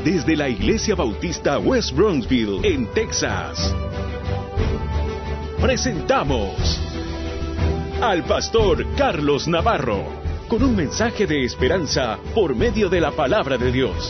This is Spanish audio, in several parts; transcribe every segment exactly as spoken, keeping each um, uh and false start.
desde la Iglesia Bautista West Bronxville, en Texas. Presentamos al pastor Carlos Navarro, con un mensaje de esperanza por medio de la palabra de Dios.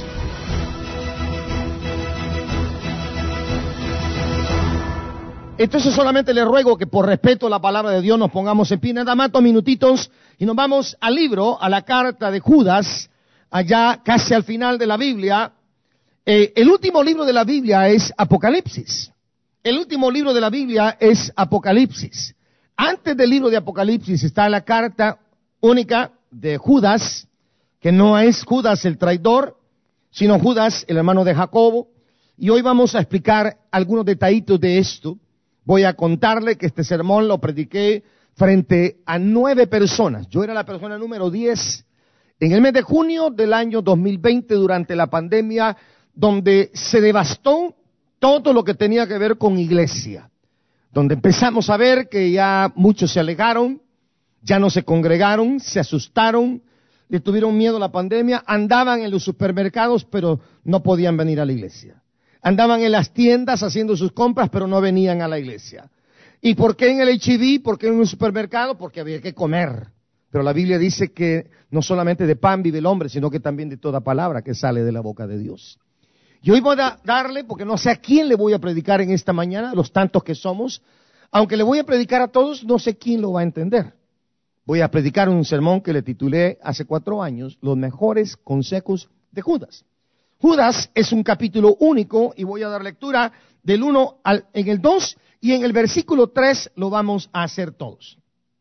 Entonces solamente le ruego que por respeto a la palabra de Dios nos pongamos en pie, nada más dos minutitos, y nos vamos al libro, a la carta de Judas, allá casi al final de la Biblia. Eh, el último libro de la Biblia es Apocalipsis. El último libro de la Biblia es Apocalipsis. Antes del libro de Apocalipsis está la carta única de Judas, que no es Judas el traidor, sino Judas el hermano de Jacobo. Y hoy vamos a explicar algunos detallitos de esto. Voy a contarle que este sermón lo prediqué frente a nueve personas. Yo era la persona número diez en el mes de junio del año dos mil veinte, durante la pandemia, donde se devastó todo lo que tenía que ver con iglesia. Donde empezamos a ver que ya muchos se alejaron, ya no se congregaron, se asustaron, le tuvieron miedo a la pandemia, andaban en los supermercados, pero no podían venir a la iglesia. Andaban en las tiendas haciendo sus compras, pero no venían a la iglesia. ¿Y por qué en el H E B? ¿Por qué en un supermercado? Porque había que comer. Pero la Biblia dice que no solamente de pan vive el hombre, sino que también de toda palabra que sale de la boca de Dios. Y hoy voy a darle, porque no sé a quién le voy a predicar en esta mañana, los tantos que somos, aunque le voy a predicar a todos, no sé quién lo va a entender. Voy a predicar un sermón que le titulé hace cuatro años, Los mejores consejos de Judas. Judas es un capítulo único y voy a dar lectura del uno al, en el dos, y en el versículo tres lo vamos a hacer todos.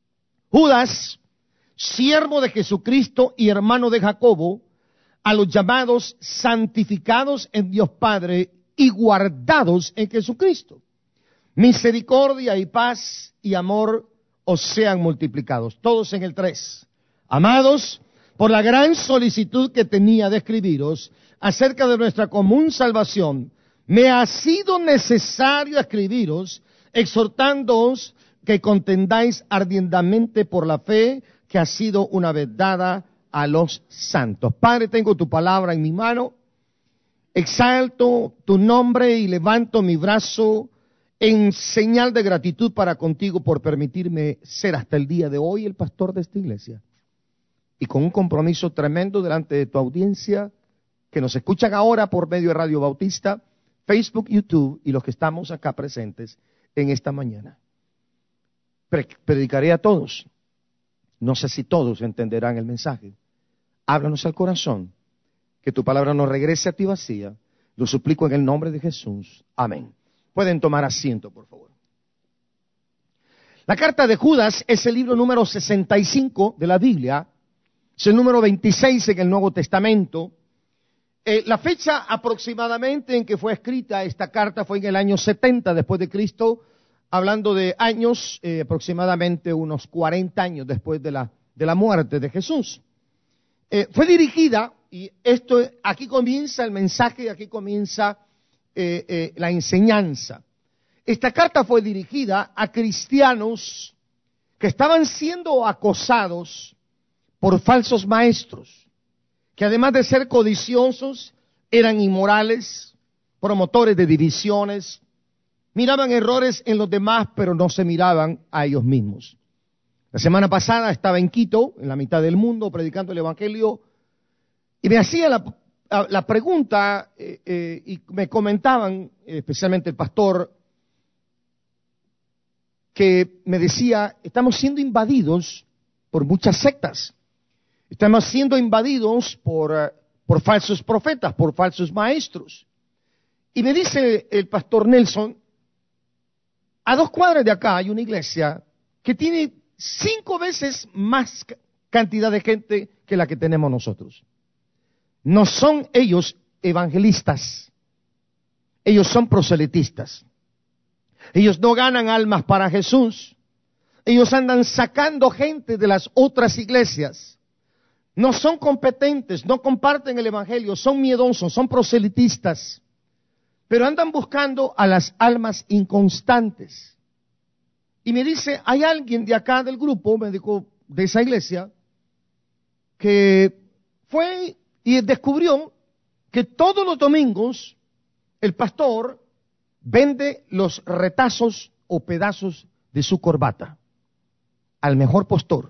Judas, siervo de Jesucristo y hermano de Jacobo, a los llamados santificados en Dios Padre y guardados en Jesucristo. Misericordia y paz y amor os sean multiplicados. Todos en el tres. Amados, por la gran solicitud que tenía de escribiros acerca de nuestra común salvación, me ha sido necesario escribiros, exhortándoos que contendáis ardientemente por la fe que ha sido una vez dada a los santos. Padre, tengo tu palabra en mi mano, exalto tu nombre y levanto mi brazo en señal de gratitud para contigo por permitirme ser hasta el día de hoy el pastor de esta iglesia. Y con un compromiso tremendo delante de tu audiencia, que nos escuchan ahora por medio de Radio Bautista, Facebook, YouTube y los que estamos acá presentes en esta mañana. Predicaré a todos. No sé si todos entenderán el mensaje. Háblanos al corazón, que tu palabra no regrese a ti vacía. Lo suplico en el nombre de Jesús. Amén. Pueden tomar asiento, por favor. La carta de Judas es el libro número sesenta y cinco de la Biblia. Es el número veintiséis en el Nuevo Testamento. Eh, la fecha aproximadamente en que fue escrita esta carta fue en el año setenta después de Cristo, hablando de años, eh, aproximadamente unos cuarenta años después de la, de la muerte de Jesús. Eh, fue dirigida, y esto, aquí comienza el mensaje, aquí comienza eh, eh, la enseñanza. Esta carta fue dirigida a cristianos que estaban siendo acosados por falsos maestros, que además de ser codiciosos, eran inmorales, promotores de divisiones, miraban errores en los demás, pero no se miraban a ellos mismos. La semana pasada estaba en Quito, en la mitad del mundo, predicando el Evangelio, y me hacía la, la pregunta, eh, eh, y me comentaban, especialmente el pastor, que me decía, estamos siendo invadidos por muchas sectas. Estamos siendo invadidos por, uh, por falsos profetas, por falsos maestros. Y me dice el pastor Nelson, a dos cuadras de acá hay una iglesia que tiene cinco veces más cantidad de gente que la que tenemos nosotros. No son ellos evangelistas, ellos son proselitistas. Ellos no ganan almas para Jesús. Ellos andan sacando gente de las otras iglesias. No son competentes, no comparten el evangelio, son miedosos, son proselitistas, pero andan buscando a las almas inconstantes. Y me dice, hay alguien de acá del grupo, me dijo, de esa iglesia, que fue y descubrió que todos los domingos el pastor vende los retazos o pedazos de su corbata al mejor postor.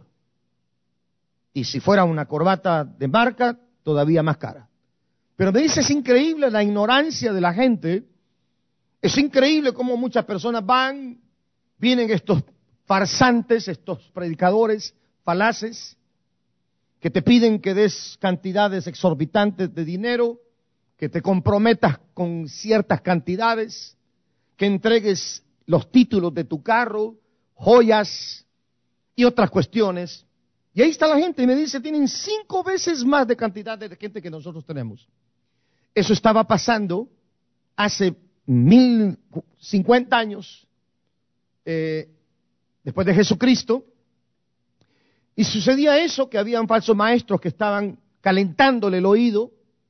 Y si fuera una corbata de marca, todavía más cara. Pero me dice, es increíble la ignorancia de la gente. Es increíble cómo muchas personas van, vienen estos farsantes, estos predicadores falaces, que te piden que des cantidades exorbitantes de dinero, que te comprometas con ciertas cantidades, que entregues los títulos de tu carro, joyas y otras cuestiones. Y ahí está la gente y me dice, tienen cinco veces más de cantidad de gente que nosotros tenemos. Eso estaba pasando hace mil cincuenta años, eh, después de Jesucristo, y sucedía eso, que habían falsos maestros que estaban calentándole el oído,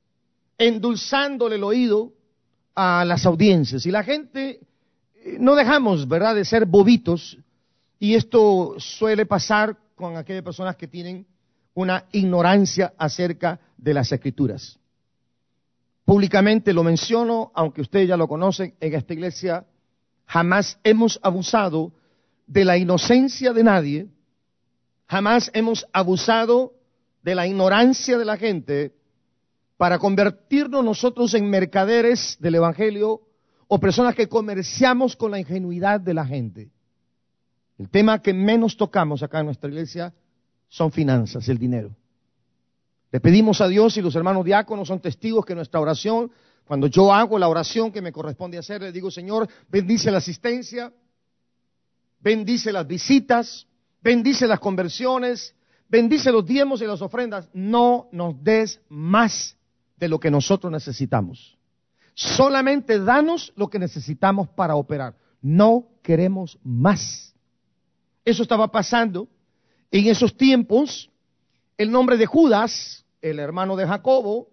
endulzándole el oído a las audiencias, y la gente, eh, no dejamos, ¿verdad?, de ser bobitos, y esto suele pasar con aquellas personas que tienen una ignorancia acerca de las Escrituras. Públicamente lo menciono, aunque ustedes ya lo conocen, en esta iglesia jamás hemos abusado de la inocencia de nadie, jamás hemos abusado de la ignorancia de la gente para convertirnos nosotros en mercaderes del Evangelio o personas que comerciamos con la ingenuidad de la gente. El tema que menos tocamos acá en nuestra iglesia son finanzas, el dinero. Le pedimos a Dios, y los hermanos diáconos son testigos, que nuestra oración, cuando yo hago la oración que me corresponde hacer, le digo, Señor, bendice la asistencia, bendice las visitas, bendice las conversiones, bendice los diezmos y las ofrendas. No nos des más de lo que nosotros necesitamos. Solamente danos lo que necesitamos para operar. No queremos más. Eso estaba pasando en esos tiempos. El nombre de Judas, el hermano de Jacobo,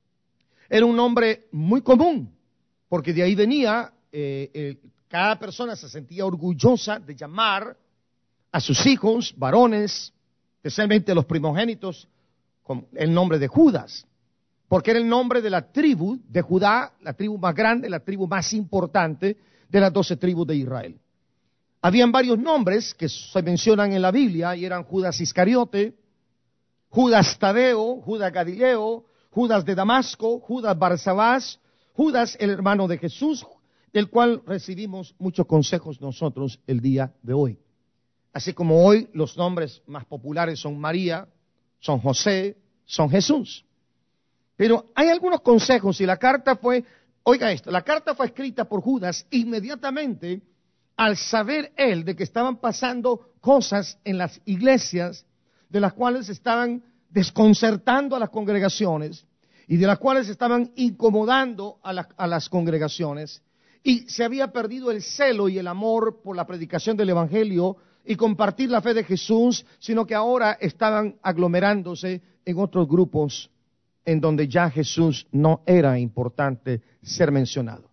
era un nombre muy común, porque de ahí venía, eh, eh, cada persona se sentía orgullosa de llamar a sus hijos, varones, especialmente los primogénitos, con el nombre de Judas, porque era el nombre de la tribu de Judá, la tribu más grande, la tribu más importante de las doce tribus de Israel. Habían varios nombres que se mencionan en la Biblia, y eran Judas Iscariote, Judas Tadeo, Judas Galileo, Judas de Damasco, Judas Barsabás, Judas el hermano de Jesús, del cual recibimos muchos consejos nosotros el día de hoy. Así como hoy los nombres más populares son María, son José, son Jesús. Pero hay algunos consejos, y la carta fue, oiga esto, la carta fue escrita por Judas inmediatamente al saber él de que estaban pasando cosas en las iglesias de las cuales estaban desconcertando a las congregaciones y de las cuales estaban incomodando a, la, a las congregaciones, y se había perdido el celo y el amor por la predicación del Evangelio y compartir la fe de Jesús, sino que ahora estaban aglomerándose en otros grupos en donde ya Jesús no era importante ser mencionado.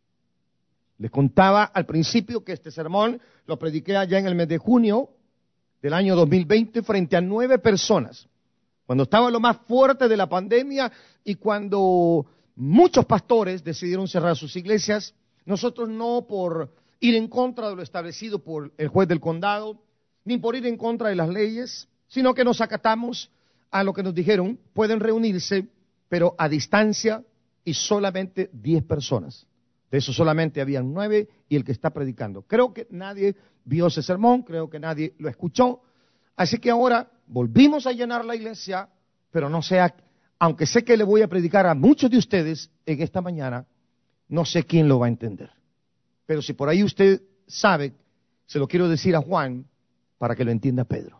Les contaba al principio que este sermón lo prediqué allá en el mes de junio del año dos mil veinte frente a nueve personas, cuando estaba lo más fuerte de la pandemia y cuando muchos pastores decidieron cerrar sus iglesias. Nosotros no por ir en contra de lo establecido por el juez del condado, ni por ir en contra de las leyes, sino que nos acatamos a lo que nos dijeron, pueden reunirse, pero a distancia y solamente diez personas. De eso solamente habían nueve y el que está predicando. Creo que nadie vio ese sermón, creo que nadie lo escuchó. Así que ahora volvimos a llenar la iglesia, pero no sea, aunque sé que le voy a predicar a muchos de ustedes en esta mañana, no sé quién lo va a entender. Pero si por ahí usted sabe, se lo quiero decir a Juan para que lo entienda Pedro.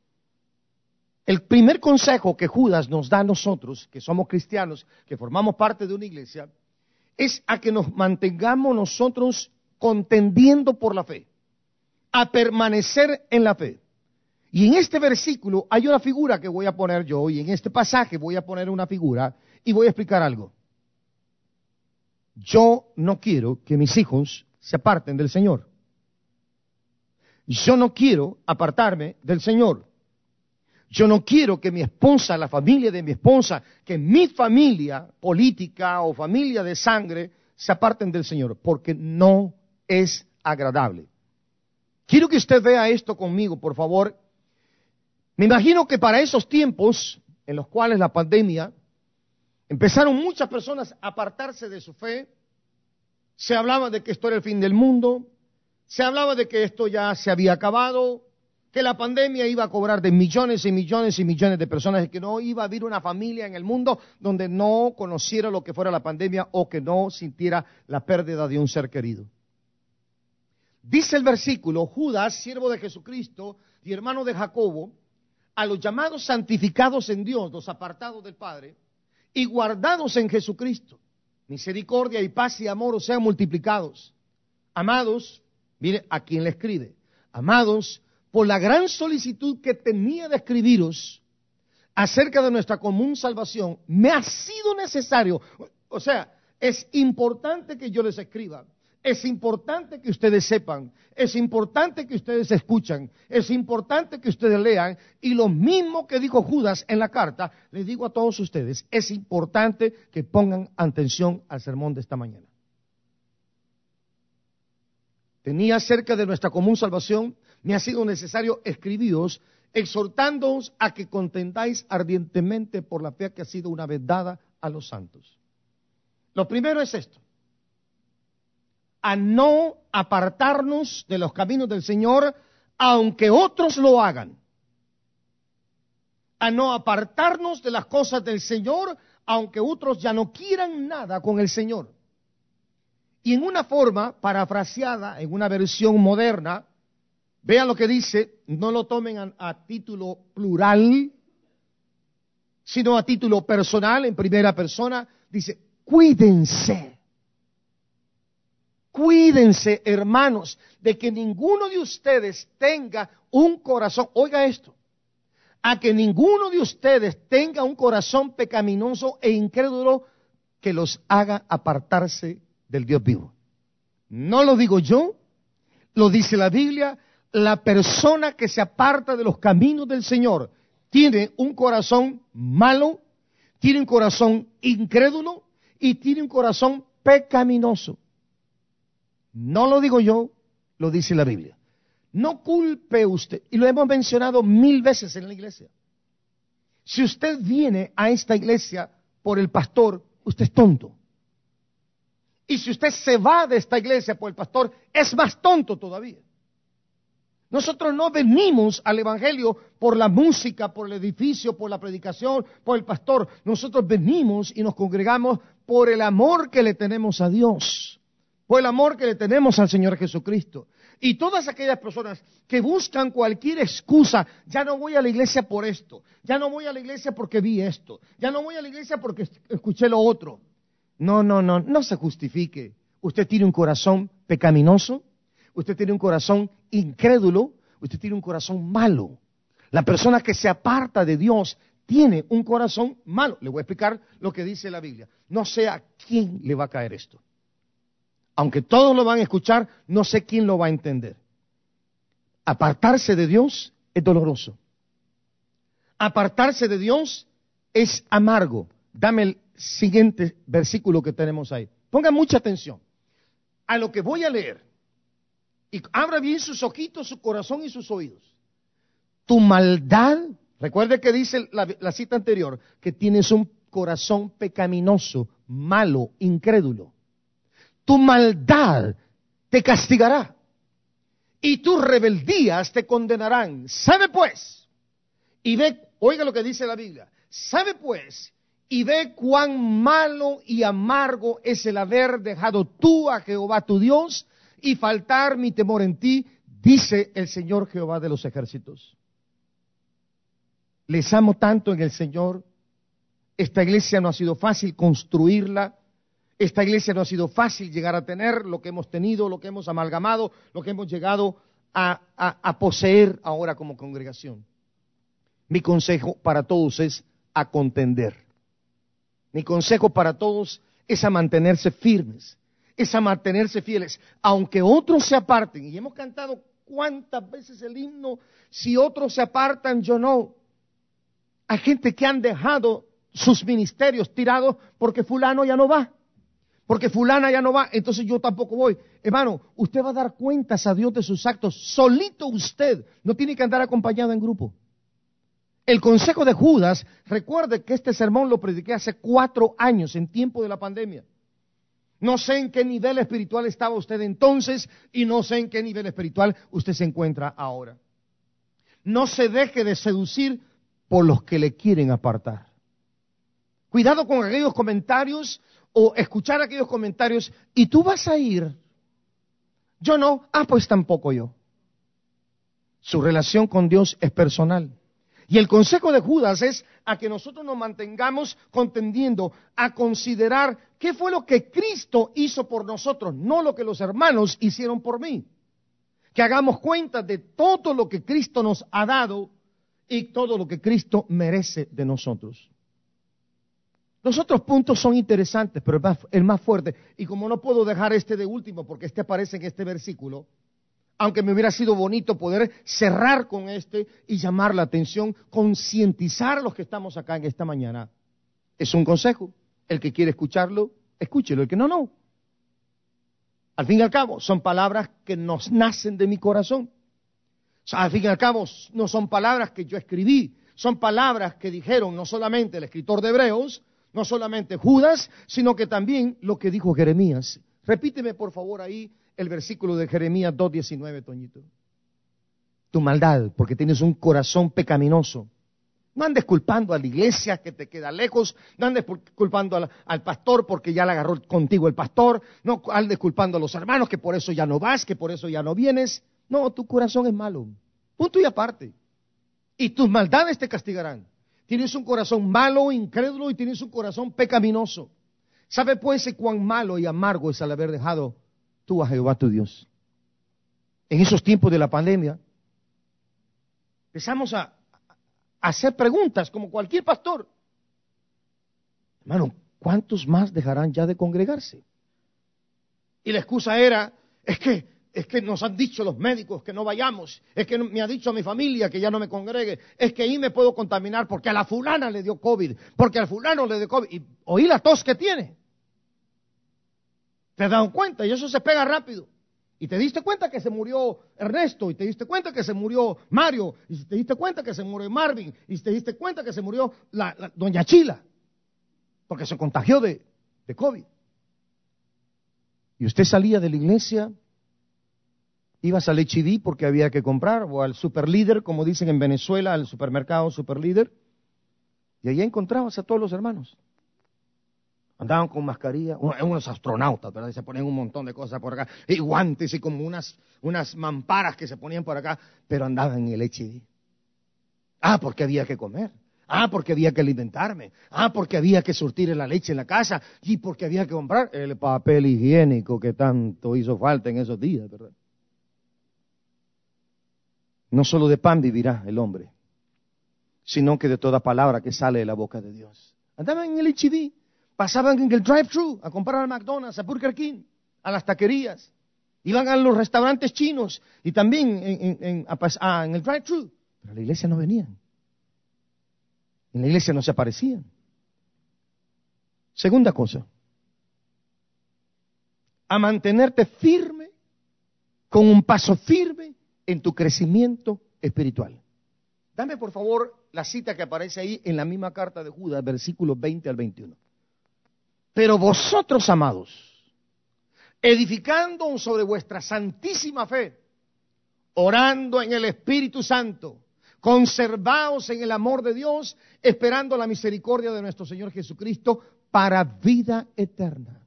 El primer consejo que Judas nos da a nosotros, que somos cristianos, que formamos parte de una iglesia, es a que nos mantengamos nosotros contendiendo por la fe, a permanecer en la fe. Y en este versículo hay una figura que voy a poner yo, y en este pasaje voy a poner una figura, y voy a explicar algo. Yo no quiero que mis hijos se aparten del Señor. Yo no quiero apartarme del Señor. Yo no quiero que mi esposa, la familia de mi esposa, que mi familia política o familia de sangre se aparten del Señor, porque no es agradable. Quiero que usted vea esto conmigo, por favor. Me imagino que para esos tiempos en los cuales la pandemia, empezaron muchas personas a apartarse de su fe. Se hablaba de que esto era el fin del mundo, se hablaba de que esto ya se había acabado, que la pandemia iba a cobrar de millones y millones y millones de personas y que no iba a haber una familia en el mundo donde no conociera lo que fuera la pandemia o que no sintiera la pérdida de un ser querido. Dice el versículo, Judas, siervo de Jesucristo y hermano de Jacobo, a los llamados santificados en Dios, los apartados del Padre, y guardados en Jesucristo, misericordia y paz y amor os sean multiplicados. Amados, mire a quien le escribe, amados, por la gran solicitud que tenía de escribiros acerca de nuestra común salvación, me ha sido necesario, o sea, es importante que yo les escriba, es importante que ustedes sepan, es importante que ustedes escuchan, es importante que ustedes lean, y lo mismo que dijo Judas en la carta, les digo a todos ustedes, es importante que pongan atención al sermón de esta mañana. Tenía acerca de nuestra común salvación, me ha sido necesario escribiros, exhortándoos a que contendáis ardientemente por la fe que ha sido una vez dada a los santos. Lo primero es esto, a no apartarnos de los caminos del Señor, aunque otros lo hagan. A no apartarnos de las cosas del Señor, aunque otros ya no quieran nada con el Señor. Y en una forma parafraseada, en una versión moderna, vean lo que dice, no lo tomen a, a título plural, sino a título personal, en primera persona, dice, cuídense. Cuídense, hermanos, de que ninguno de ustedes tenga un corazón, oiga esto, a que ninguno de ustedes tenga un corazón pecaminoso e incrédulo que los haga apartarse del Dios vivo. No lo digo yo, lo dice la Biblia, la persona que se aparta de los caminos del Señor tiene un corazón malo, tiene un corazón incrédulo y tiene un corazón pecaminoso. No lo digo yo, lo dice la Biblia. No culpe usted, y lo hemos mencionado mil veces en la iglesia. Si usted viene a esta iglesia por el pastor, usted es tonto. Y si usted se va de esta iglesia por el pastor, es más tonto todavía. Nosotros no venimos al evangelio por la música, por el edificio, por la predicación, por el pastor. Nosotros venimos y nos congregamos por el amor que le tenemos a Dios, por el amor que le tenemos al Señor Jesucristo. Y todas aquellas personas que buscan cualquier excusa, ya no voy a la iglesia por esto, ya no voy a la iglesia porque vi esto, ya no voy a la iglesia porque escuché lo otro. No, no, no, no se justifique. Usted tiene un corazón pecaminoso, usted tiene un corazón incrédulo, usted tiene un corazón malo. La persona que se aparta de Dios tiene un corazón malo. Le voy a explicar lo que dice la Biblia. No sé a quién le va a caer esto. Aunque todos lo van a escuchar, no sé quién lo va a entender. Apartarse de Dios es doloroso. Apartarse de Dios es amargo. Dame el siguiente versículo que tenemos ahí. Pongan mucha atención a lo que voy a leer. Y abra bien sus ojitos, su corazón y sus oídos. Tu maldad, recuerde que dice la, la cita anterior, que tienes un corazón pecaminoso, malo, incrédulo. Tu maldad te castigará y tus rebeldías te condenarán. Sabe pues, y ve, oiga lo que dice la Biblia, sabe pues, y ve cuán malo y amargo es el haber dejado tú a Jehová tu Dios y faltar mi temor en ti, dice el Señor Jehová de los ejércitos. Les amo tanto en el Señor. Esta iglesia no ha sido fácil construirla. Esta iglesia no ha sido fácil llegar a tener lo que hemos tenido, lo que hemos amalgamado, lo que hemos llegado a, a, a poseer ahora como congregación. Mi consejo para todos es a contender. Mi consejo para todos es a mantenerse firmes, es a mantenerse fieles, aunque otros se aparten. Y hemos cantado cuántas veces el himno, si otros se apartan, yo no. Hay gente que han dejado sus ministerios tirados porque fulano ya no va. Porque fulana ya no va, entonces yo tampoco voy. Hermano, usted va a dar cuentas a Dios de sus actos. Solito usted, no tiene que andar acompañado en grupo. El consejo de Judas, recuerde que este sermón lo prediqué hace cuatro años, en tiempo de la pandemia. No sé en qué nivel espiritual estaba usted entonces y no sé en qué nivel espiritual usted se encuentra ahora. No se deje de seducir por los que le quieren apartar. Cuidado con aquellos comentarios o escuchar aquellos comentarios y tú vas a ir. Yo no, ah, pues tampoco yo. Su relación con Dios es personal. Y el consejo de Judas es a que nosotros nos mantengamos contendiendo, a considerar qué fue lo que Cristo hizo por nosotros, no lo que los hermanos hicieron por mí. Que hagamos cuenta de todo lo que Cristo nos ha dado y todo lo que Cristo merece de nosotros. Los otros puntos son interesantes, pero el más, el más fuerte, y como no puedo dejar este de último, porque este aparece en este versículo, aunque me hubiera sido bonito poder cerrar con este y llamar la atención, concientizar a los que estamos acá en esta mañana. Es un consejo. El que quiere escucharlo, escúchelo. El que no, no. Al fin y al cabo, son palabras que nos nacen de mi corazón. O sea, al fin y al cabo, no son palabras que yo escribí. Son palabras que dijeron no solamente el escritor de Hebreos, no solamente Judas, sino que también lo que dijo Jeremías. Repíteme, por favor, ahí el versículo de Jeremías dos diecinueve, Toñito. Tu maldad, porque tienes un corazón pecaminoso. No andes culpando a la iglesia que te queda lejos, no andes culpando al, al pastor porque ya le agarró contigo el pastor, no andes culpando a los hermanos que por eso ya no vas, que por eso ya no vienes. No, tu corazón es malo. Punto y aparte. Y tus maldades te castigarán. Tienes un corazón malo, incrédulo y tienes un corazón pecaminoso. ¿Sabe pues cuán malo y amargo es al haber dejado tú a Jehová tu Dios? En esos tiempos de la pandemia, empezamos a, a hacer preguntas como cualquier pastor. Hermano, ¿cuántos más dejarán ya de congregarse? Y la excusa era, es que, es que nos han dicho los médicos que no vayamos, es que me ha dicho a mi familia que ya no me congregue, es que ahí me puedo contaminar porque a la fulana le dio COVID, porque al fulano le dio COVID, y oí la tos que tiene. ¿Te has dado cuenta? Y eso se pega rápido. Y te diste cuenta que se murió Ernesto, y te diste cuenta que se murió Mario, y te diste cuenta que se murió Marvin, y te diste cuenta que se murió la, la doña Chila, porque se contagió de, de COVID. Y usted salía de la iglesia, ibas al H E B porque había que comprar, o al Superlíder, como dicen en Venezuela, al supermercado Superlíder, y allí encontrabas a todos los hermanos. Andaban con mascarilla, unos astronautas, ¿verdad? Y se ponían un montón de cosas por acá, y guantes y como unas, unas mamparas que se ponían por acá, pero andaban en el H E B. Ah, porque había que comer. Ah, porque había que alimentarme. Ah, porque había que surtir la leche en la casa. Y porque había que comprar el papel higiénico que tanto hizo falta en esos días, ¿verdad? No solo de pan vivirá el hombre, sino que de toda palabra que sale de la boca de Dios. Andaban en el H E B. Pasaban en el drive-thru a comprar al McDonald's, a Burger King, a las taquerías. Iban a los restaurantes chinos y también en, en, en, a, a, en el drive-thru. Pero a la iglesia no venían. En la iglesia no se aparecían. Segunda cosa. A mantenerte firme, con un paso firme en tu crecimiento espiritual. Dame por favor la cita que aparece ahí en la misma carta de Judas, versículos veinte al veintiuno. Pero vosotros, amados, edificando sobre vuestra santísima fe, orando en el Espíritu Santo, conservaos en el amor de Dios, esperando la misericordia de nuestro Señor Jesucristo para vida eterna.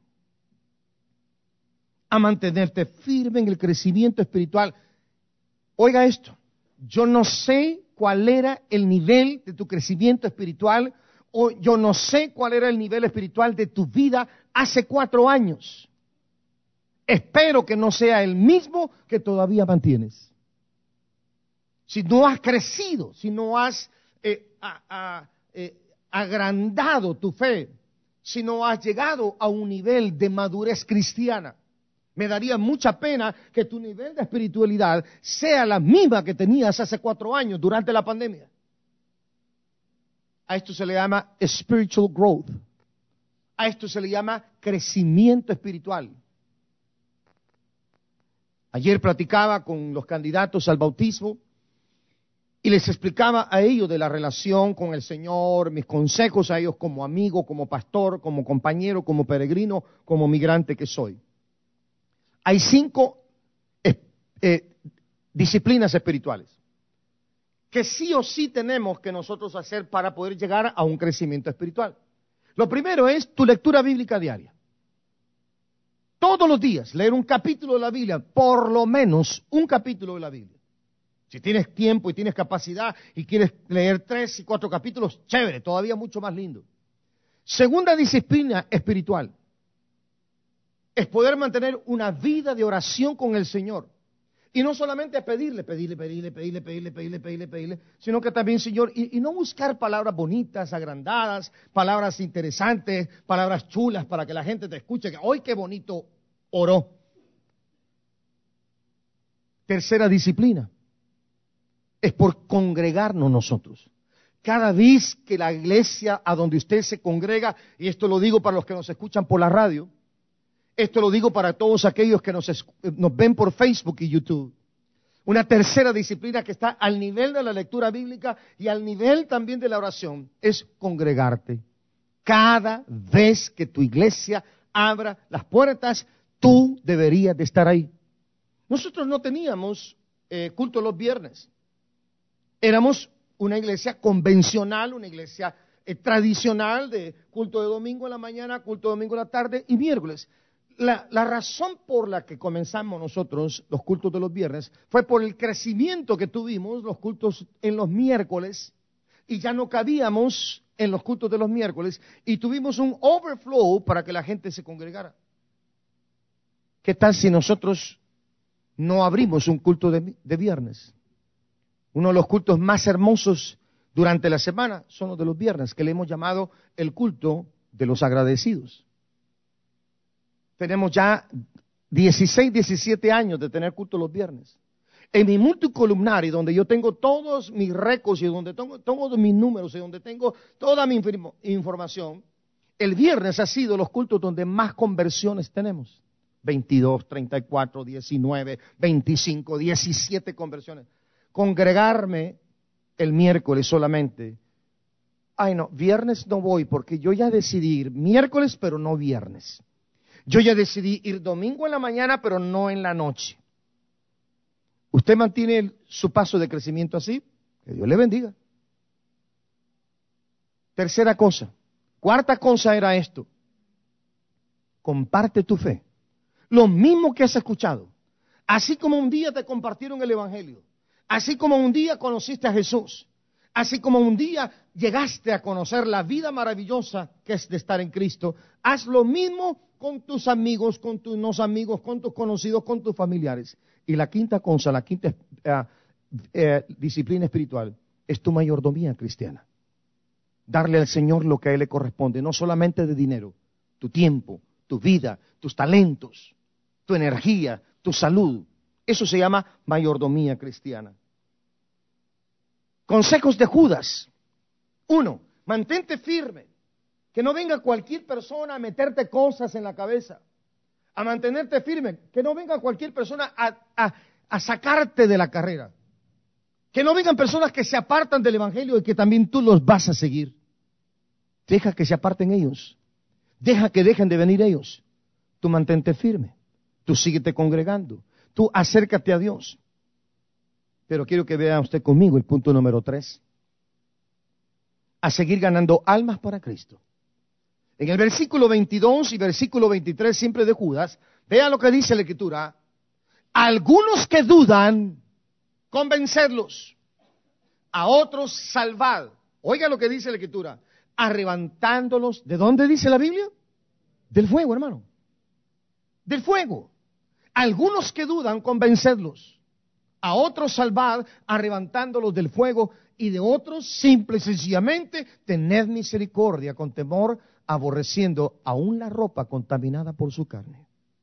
A mantenerte firme en el crecimiento espiritual. Oiga esto, yo no sé cuál era el nivel de tu crecimiento espiritual, o yo no sé cuál era el nivel espiritual de tu vida hace cuatro años. Espero que no sea el mismo que todavía mantienes. Si no has crecido, si no has eh, a, a, eh, agrandado tu fe, si no has llegado a un nivel de madurez cristiana, me daría mucha pena que tu nivel de espiritualidad sea la misma que tenías hace cuatro años durante la pandemia. A esto se le llama spiritual growth. A esto se le llama crecimiento espiritual. Ayer platicaba con los candidatos al bautismo y les explicaba a ellos de la relación con el Señor, mis consejos a ellos como amigo, como pastor, como compañero, como peregrino, como migrante que soy. Hay cinco eh, eh, disciplinas espirituales que sí o sí tenemos que nosotros hacer para poder llegar a un crecimiento espiritual. Lo primero es tu lectura bíblica diaria. Todos los días leer un capítulo de la Biblia, por lo menos un capítulo de la Biblia. Si tienes tiempo y tienes capacidad y quieres leer tres y cuatro capítulos, chévere, todavía mucho más lindo. Segunda disciplina espiritual es poder mantener una vida de oración con el Señor. Y no solamente pedirle, pedirle, pedirle, pedirle, pedirle, pedirle, pedirle, pedirle, sino que también, Señor, y, y no buscar palabras bonitas, agrandadas, palabras interesantes, palabras chulas para que la gente te escuche, que ¡ay, qué bonito oró! Tercera disciplina es por congregarnos nosotros. Cada vez que la iglesia a donde usted se congrega, y esto lo digo para los que nos escuchan por la radio, esto lo digo para todos aquellos que nos, nos ven por Facebook y YouTube. Una tercera disciplina que está al nivel de la lectura bíblica y al nivel también de la oración es congregarte. Cada vez que tu iglesia abra las puertas, tú deberías de estar ahí. Nosotros no teníamos eh, culto los viernes. Éramos una iglesia convencional, una iglesia eh, tradicional de culto de domingo en la mañana, culto de domingo en la tarde y miércoles. La, la razón por la que comenzamos nosotros los cultos de los viernes fue por el crecimiento que tuvimos los cultos en los miércoles y ya no cabíamos en los cultos de los miércoles y tuvimos un overflow para que la gente se congregara. ¿Qué tal si nosotros no abrimos un culto de, de viernes? Uno de los cultos más hermosos durante la semana son los de los viernes, que le hemos llamado el culto de los agradecidos. Tenemos ya dieciséis, diecisiete años de tener culto los viernes. En mi multicolumnario, donde yo tengo todos mis récords y donde tengo todos mis números y donde tengo toda mi información, el viernes ha sido los cultos donde más conversiones tenemos. veintidós, treinta y cuatro, diecinueve, veinticinco, diecisiete conversiones. Congregarme el miércoles solamente. Ay no, viernes no voy porque yo ya decidí ir miércoles pero no viernes. Yo ya decidí ir domingo en la mañana, pero no en la noche. ¿Usted mantiene el, su paso de crecimiento así? Que Dios le bendiga. Tercera cosa. Cuarta cosa era esto. Comparte tu fe. Lo mismo que has escuchado. Así como un día te compartieron el Evangelio. Así como un día conociste a Jesús. Así como un día llegaste a conocer la vida maravillosa que es de estar en Cristo. Haz lo mismo con tus amigos, con tus no amigos, con tus conocidos, con tus familiares. Y la quinta cosa, la quinta eh, eh, disciplina espiritual, es tu mayordomía cristiana. Darle al Señor lo que a Él le corresponde, no solamente de dinero, tu tiempo, tu vida, tus talentos, tu energía, tu salud. Eso se llama mayordomía cristiana. Consejos de Judas. Uno, mantente firme. Que no venga cualquier persona a meterte cosas en la cabeza, a mantenerte firme. Que no venga cualquier persona a, a, a sacarte de la carrera. Que no vengan personas que se apartan del Evangelio y que también tú los vas a seguir. Deja que se aparten ellos. Deja que dejen de venir ellos. Tú mantente firme. Tú síguete congregando. Tú acércate a Dios. Pero quiero que vea usted conmigo el punto número tres. A seguir ganando almas para Cristo. En el versículo veintidós y versículo veintitrés, siempre de Judas, vea lo que dice la Escritura. Algunos que dudan, convencerlos. A otros, salvad. Oiga lo que dice la Escritura. Arrebatándolos. ¿De dónde dice la Biblia? Del fuego, hermano. Del fuego. Algunos que dudan, convencerlos. A otros, salvad, arrebatándolos del fuego. Y de otros, simple y sencillamente, tened misericordia con temor, aborreciendo aún la ropa contaminada por su carne.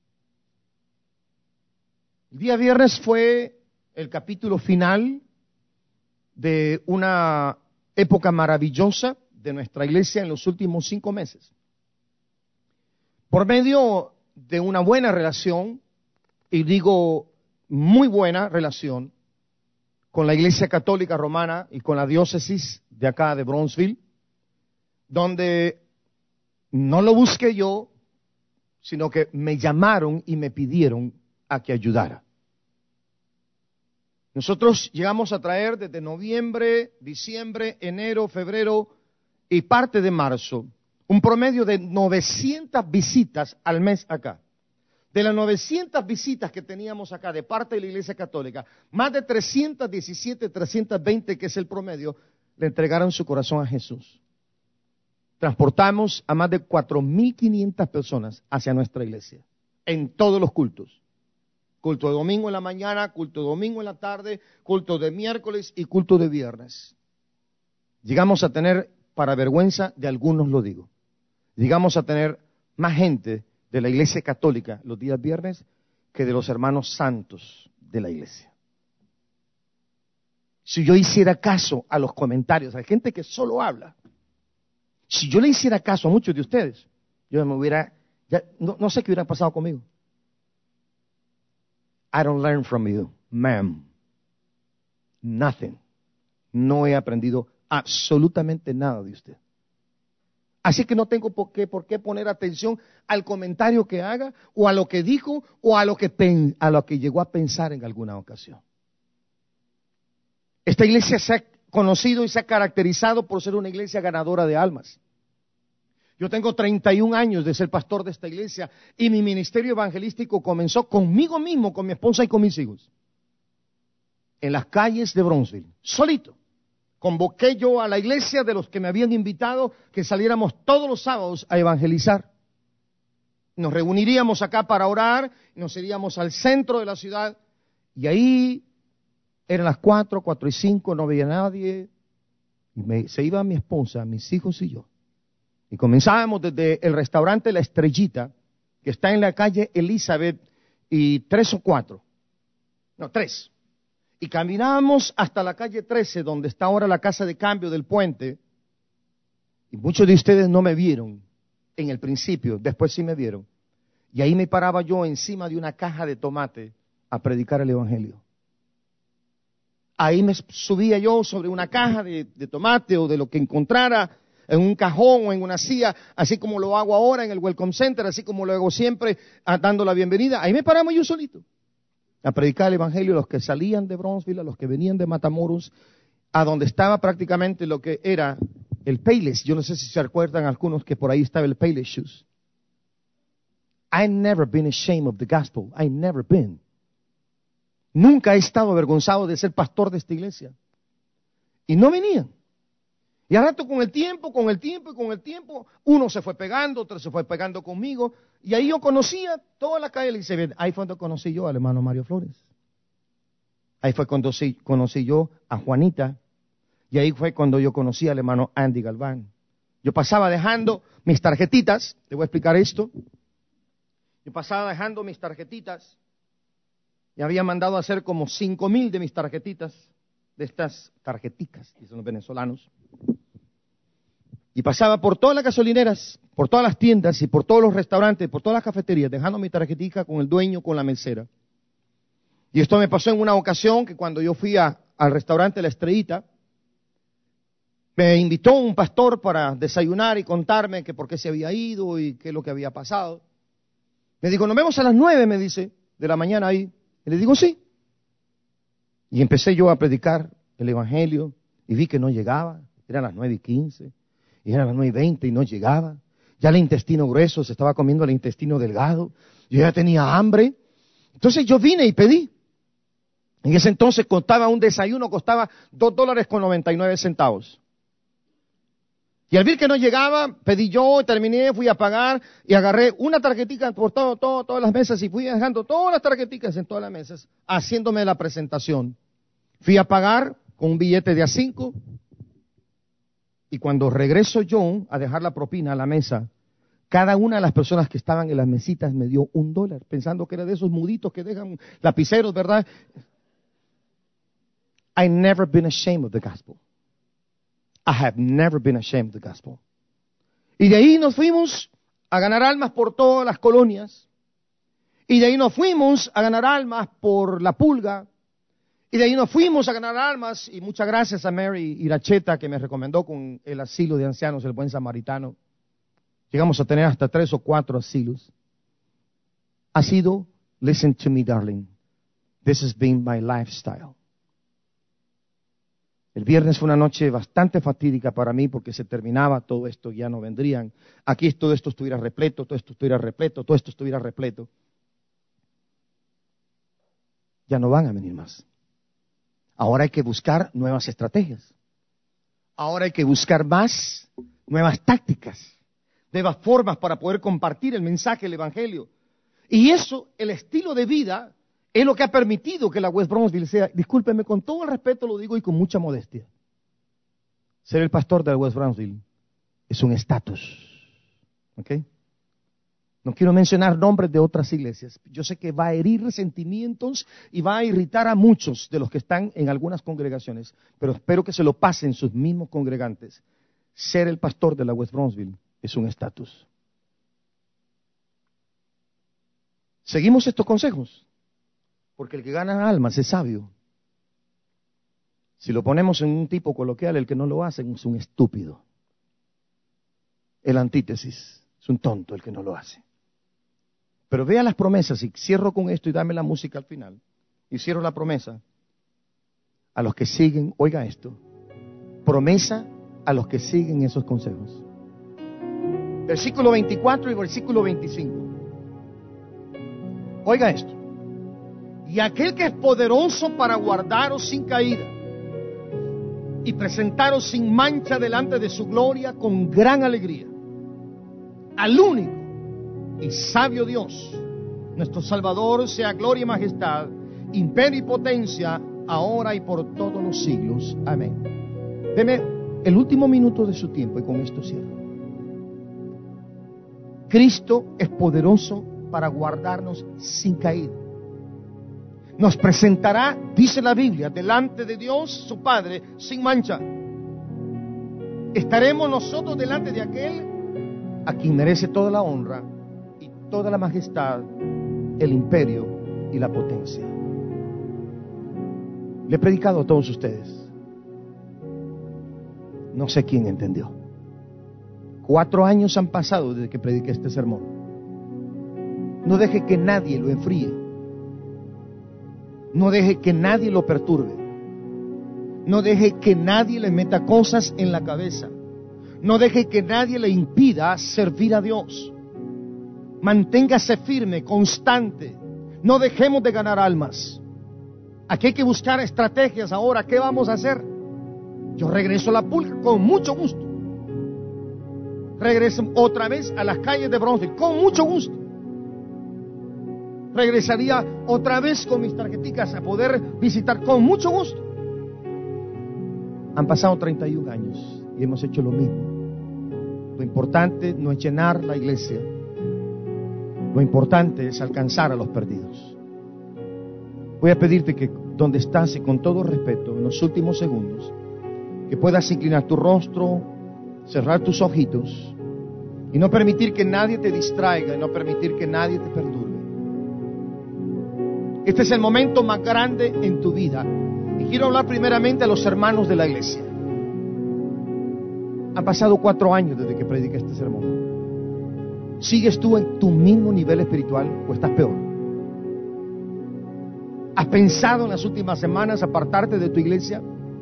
El día viernes fue el capítulo final de una época maravillosa de nuestra iglesia en los últimos cinco meses. Por medio de una buena relación, y digo muy buena relación, con la Iglesia Católica Romana y con la diócesis de acá de Bronzeville, donde no lo busqué yo, sino que me llamaron y me pidieron a que ayudara. Nosotros llegamos a traer desde noviembre, diciembre, enero, febrero y parte de marzo un promedio de novecientas visitas al mes acá. De las novecientas visitas que teníamos acá de parte de la Iglesia Católica, más de trescientas diecisiete, trescientas veinte, que es el promedio, le entregaron su corazón a Jesús. Transportamos a más de cuatro mil quinientas personas hacia nuestra iglesia, en todos los cultos. Culto de domingo en la mañana, culto de domingo en la tarde, culto de miércoles y culto de viernes. Llegamos a tener, para vergüenza de algunos lo digo, llegamos a tener más gente de la iglesia católica los días viernes que de los hermanos santos de la iglesia. Si yo hiciera caso a los comentarios, hay gente que solo habla. Si yo le hiciera caso a muchos de ustedes, yo me hubiera, ya, no, no sé qué hubiera pasado conmigo. I don't learn from you, ma'am. Nothing. No he aprendido absolutamente nada de usted. Así que no tengo por qué, por qué poner atención al comentario que haga, o a lo que dijo, o a lo que, pen, a lo que llegó a pensar en alguna ocasión. Esta iglesia se ha conocido y se ha caracterizado por ser una iglesia ganadora de almas. Yo tengo treinta y un años de ser pastor de esta iglesia, y mi ministerio evangelístico comenzó conmigo mismo, con mi esposa y con mis hijos. En las calles de Bronzeville, solito. Convoqué yo a la iglesia de los que me habían invitado que saliéramos todos los sábados a evangelizar. Nos reuniríamos acá para orar, nos iríamos al centro de la ciudad, y ahí eran las cuatro, cuatro y cinco, no veía a nadie, y me, se iba mi esposa, mis hijos y yo. Y comenzábamos desde el restaurante La Estrellita, que está en la calle Elizabeth, y tres o cuatro, no, tres. Y caminábamos hasta la calle trece, donde está ahora la casa de cambio del puente. Y muchos de ustedes no me vieron en el principio, después sí me vieron. Y ahí me paraba yo encima de una caja de tomate a predicar el evangelio. Ahí me subía yo sobre una caja de, de tomate o de lo que encontrara, en un cajón o en una silla, así como lo hago ahora en el Welcome Center, así como lo hago siempre, dando la bienvenida. Ahí me paraba yo solito a predicar el evangelio a los que salían de Bronzeville, a los que venían de Matamoros, a donde estaba prácticamente lo que era el Payless. Yo no sé si se recuerdan algunos que por ahí estaba el Payless Shoes. I've never been ashamed of the gospel. I've never been. Nunca he estado avergonzado de ser pastor de esta iglesia. Y no venían. Y al rato con el tiempo, con el tiempo y con el tiempo, uno se fue pegando, otro se fue pegando conmigo. Y ahí yo conocía toda la calle Elizabeth. Ahí fue cuando conocí yo al hermano Mario Flores. Ahí fue cuando conocí yo a Juanita. Y ahí fue cuando yo conocí al hermano Andy Galván. Yo pasaba dejando mis tarjetitas, te voy a explicar esto. Yo pasaba dejando mis tarjetitas. Y había mandado a hacer como cinco mil de mis tarjetitas, de estas tarjeticas, dicen los venezolanos. Y pasaba por todas las gasolineras, por todas las tiendas y por todos los restaurantes, por todas las cafeterías, dejando mi tarjetita con el dueño, con la mesera. Y esto me pasó en una ocasión que cuando yo fui a, al restaurante La Estrellita, me invitó un pastor para desayunar y contarme que por qué se había ido y qué es lo que había pasado. Me dijo, nos vemos a las nueve, me dice, de la mañana ahí. Y le digo, sí. Y empecé yo a predicar el evangelio y vi que no llegaba. Eran las nueve y quince. Y eran las nueve y veinte y no llegaba. Ya el intestino grueso se estaba comiendo el intestino delgado. Yo ya tenía hambre. Entonces yo vine y pedí. En ese entonces costaba un desayuno, costaba dos dólares con noventa y nueve centavos. Y al ver que no llegaba, pedí yo, terminé, fui a pagar y agarré una tarjetita por todo, todo, todas las mesas y fui dejando todas las tarjetitas en todas las mesas, haciéndome la presentación. Fui a pagar con un billete de a cinco. Y cuando regreso yo a dejar la propina a la mesa, cada una de las personas que estaban en las mesitas me dio un dólar, pensando que era de esos muditos que dejan lapiceros, ¿verdad? I've never been ashamed of the gospel. I have never been ashamed of the gospel. Y de ahí nos fuimos a ganar almas por todas las colonias. Y de ahí nos fuimos a ganar almas por La Pulga. Y de ahí nos fuimos a ganar almas, y muchas gracias a Mary Iracheta que me recomendó con el asilo de ancianos, el Buen Samaritano. Llegamos a tener hasta tres o cuatro asilos. Ha sido, listen to me darling, this has been my lifestyle. El viernes fue una noche bastante fatídica para mí porque se terminaba todo esto, ya no vendrían. Aquí todo esto estuviera repleto, todo esto estuviera repleto, todo esto estuviera repleto. Ya no van a venir más. Ahora hay que buscar nuevas estrategias. Ahora hay que buscar más nuevas tácticas, nuevas formas para poder compartir el mensaje del Evangelio. Y eso, el estilo de vida, es lo que ha permitido que la West Brownsville sea, discúlpeme, con todo el respeto lo digo y con mucha modestia, ser el pastor de la West Brownsville es un estatus. ¿Ok? No quiero mencionar nombres de otras iglesias. Yo sé que va a herir resentimientos y va a irritar a muchos de los que están en algunas congregaciones, pero espero que se lo pasen sus mismos congregantes. Ser el pastor de la West Brownsville es un estatus. Seguimos estos consejos, porque el que gana almas es sabio. Si lo ponemos en un tipo coloquial, el que no lo hace es un estúpido. El antítesis, es un tonto el que no lo hace. Pero vea las promesas, y cierro con esto y dame la música al final. Y cierro la promesa. A los que siguen, oiga esto, promesa a los que siguen esos consejos. Versículo veinticuatro y versículo veinticinco. Oiga esto. Y aquel que es poderoso para guardaros sin caída y presentaros sin mancha delante de su gloria con gran alegría, al único y sabio Dios, nuestro Salvador, sea gloria y majestad, imperio y potencia, ahora y por todos los siglos. Amén. Deme el último minuto de su tiempo y con esto cierro. Cristo es poderoso para guardarnos sin caída. Nos presentará, dice la Biblia, delante de Dios, su Padre, sin mancha. Estaremos nosotros delante de aquel a quien merece toda la honra y toda la majestad, el imperio y la potencia. Le he predicado a todos ustedes. No sé quién entendió. Cuatro años han pasado desde que prediqué este sermón. No deje que nadie lo enfríe. No deje que nadie lo perturbe. No deje que nadie le meta cosas en la cabeza. No deje que nadie le impida servir a Dios. Manténgase firme, constante. No dejemos de ganar almas. Aquí hay que buscar estrategias ahora. ¿Qué vamos a hacer? Yo regreso a La Pulga con mucho gusto. Regreso otra vez a las calles de Brownsville con mucho gusto. Regresaría otra vez con mis tarjeticas a poder visitar con mucho gusto. Han pasado treinta y un años y hemos hecho lo mismo. Lo importante no es llenar la iglesia. Lo importante es alcanzar a los perdidos. Voy a pedirte que donde estás y con todo respeto, en los últimos segundos, que puedas inclinar tu rostro, cerrar tus ojitos y no permitir que nadie te distraiga y no permitir que nadie te perturbe. Este es el momento más grande en tu vida. Y quiero hablar primeramente a los hermanos de la iglesia. Han pasado cuatro años desde que prediqué este sermón. ¿Sigues tú en tu mismo nivel espiritual o estás peor? ¿Has pensado en las últimas semanas apartarte de tu iglesia?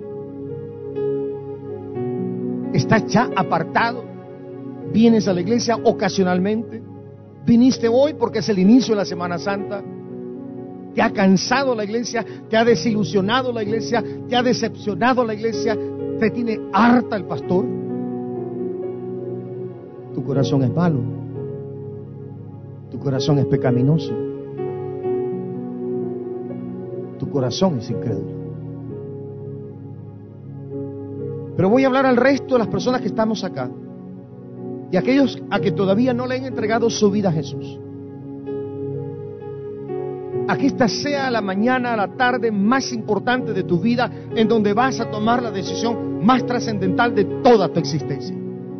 ¿Estás ya apartado? ¿Vienes a la iglesia ocasionalmente? ¿Viniste hoy porque es el inicio de la Semana Santa? ¿Te ha cansado la iglesia? ¿Te ha desilusionado la iglesia? ¿Te ha decepcionado la iglesia? ¿Te tiene harta el pastor? Tu corazón es malo. Tu corazón es pecaminoso. Tu corazón es incrédulo. Pero voy a hablar al resto de las personas que estamos acá y aquellos a que todavía no le han entregado su vida a Jesús. a que esta sea la mañana, la tarde más importante de tu vida, en donde vas a tomar la decisión más trascendental de toda tu existencia.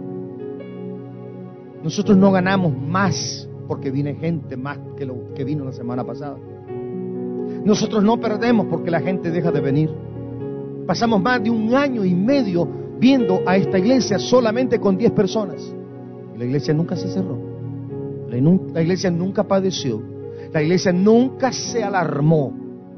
Nosotros no ganamos más porque viene gente más que lo que vino la semana pasada. Nosotros no perdemos porque la gente deja de venir. Pasamos más de un año y medio viendo a esta iglesia solamente con diez personas. Y la iglesia nunca se cerró. La, la iglesia nunca padeció. La iglesia nunca se alarmó.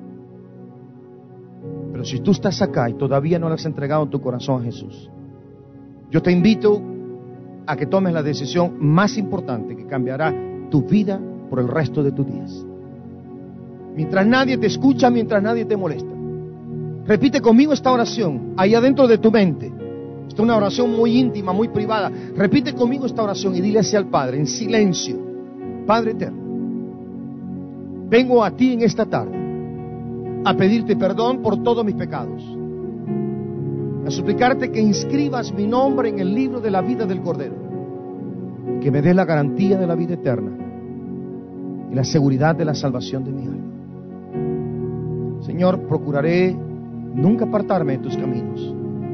Pero si tú estás acá y todavía no le has entregado tu corazón a Jesús, yo te invito a que tomes la decisión más importante que cambiará tu vida por el resto de tus días. Mientras nadie te escucha, mientras nadie te molesta, repite conmigo esta oración ahí adentro de tu mente. Esta es una oración muy íntima, muy privada. Repite conmigo esta oración y dile así al Padre en silencio: Padre eterno, vengo a ti en esta tarde a pedirte perdón por todos mis pecados, a suplicarte que inscribas mi nombre en el libro de la vida del Cordero, que me des la garantía de la vida eterna y la seguridad de la salvación de mi alma. Señor, procuraré nunca apartarme de tus caminos.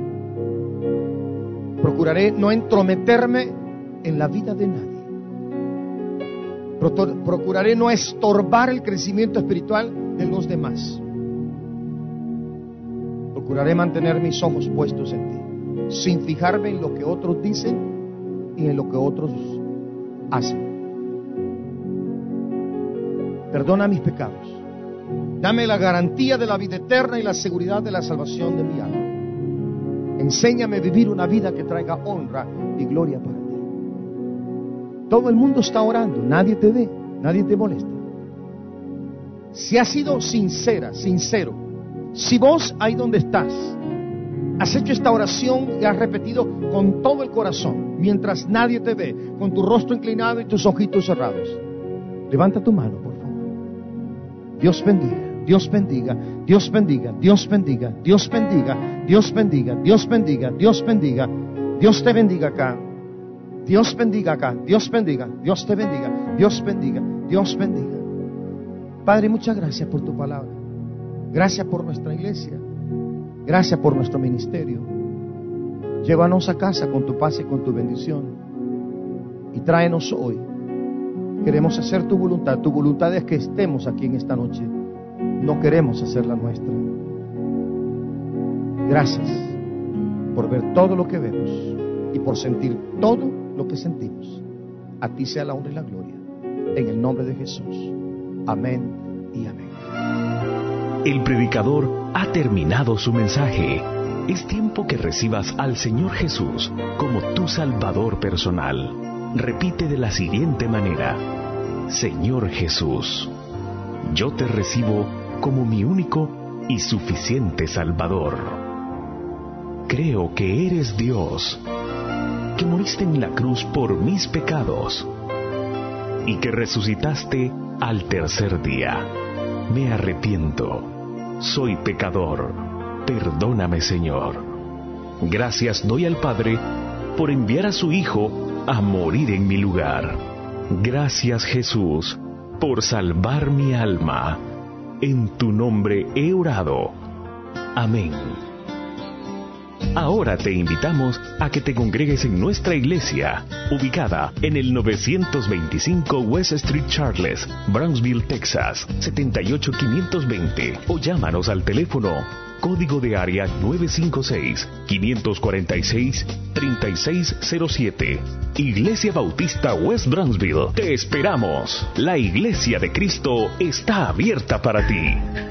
Procuraré no entrometerme en la vida de nadie. Procuraré no estorbar el crecimiento espiritual de los demás. Procuraré mantener mis ojos puestos en ti, sin fijarme en lo que otros dicen y en lo que otros hacen. Perdona mis pecados. Dame la garantía de la vida eterna y la seguridad de la salvación de mi alma. Enséñame a vivir una vida que traiga honra y gloria para ti. Todo el mundo está orando, nadie te ve, nadie te molesta. Si has sido sincera, sincero, si vos ahí donde estás has hecho esta oración y has repetido con todo el corazón, mientras nadie te ve, con tu rostro inclinado y tus ojitos cerrados, levanta tu mano, por favor. Dios bendiga. Dios bendiga, Dios bendiga, Dios bendiga, Dios bendiga, Dios bendiga, Dios bendiga, Dios bendiga, Dios te bendiga acá, Dios bendiga acá, Dios bendiga, Dios te bendiga, Dios bendiga, Dios bendiga. Padre, muchas gracias por tu palabra, gracias por nuestra iglesia, gracias por nuestro ministerio. Llévanos a casa con tu paz y con tu bendición y tráenos hoy. Queremos hacer tu voluntad. Tu voluntad es que estemos aquí en esta noche. No queremos hacer la nuestra. Gracias por ver todo lo que vemos y por sentir todo lo que sentimos. A ti sea la honra y la gloria. En el nombre de Jesús. Amén y amén. El predicador ha terminado su mensaje. Es tiempo que recibas al Señor Jesús como tu Salvador personal. Repite de la siguiente manera: Señor Jesús, yo te recibo como mi único y suficiente Salvador. Creo que eres Dios, que moriste en la cruz por mis pecados y que resucitaste al tercer día. Me arrepiento, soy pecador, perdóname, Señor. Gracias doy al Padre por enviar a su Hijo a morir en mi lugar. Gracias, Jesús, por salvar mi alma. En tu nombre he orado. Amén. Ahora te invitamos a que te congregues en nuestra iglesia, ubicada en el novecientos veinticinco West Street Charles, Brownsville, Texas, setenta y ocho quinientos veinte, o llámanos al teléfono código de área nueve cinco seis, cinco cuatro seis, tres seis cero siete. Iglesia Bautista West Brownsville. Te esperamos. La Iglesia de Cristo está abierta para ti.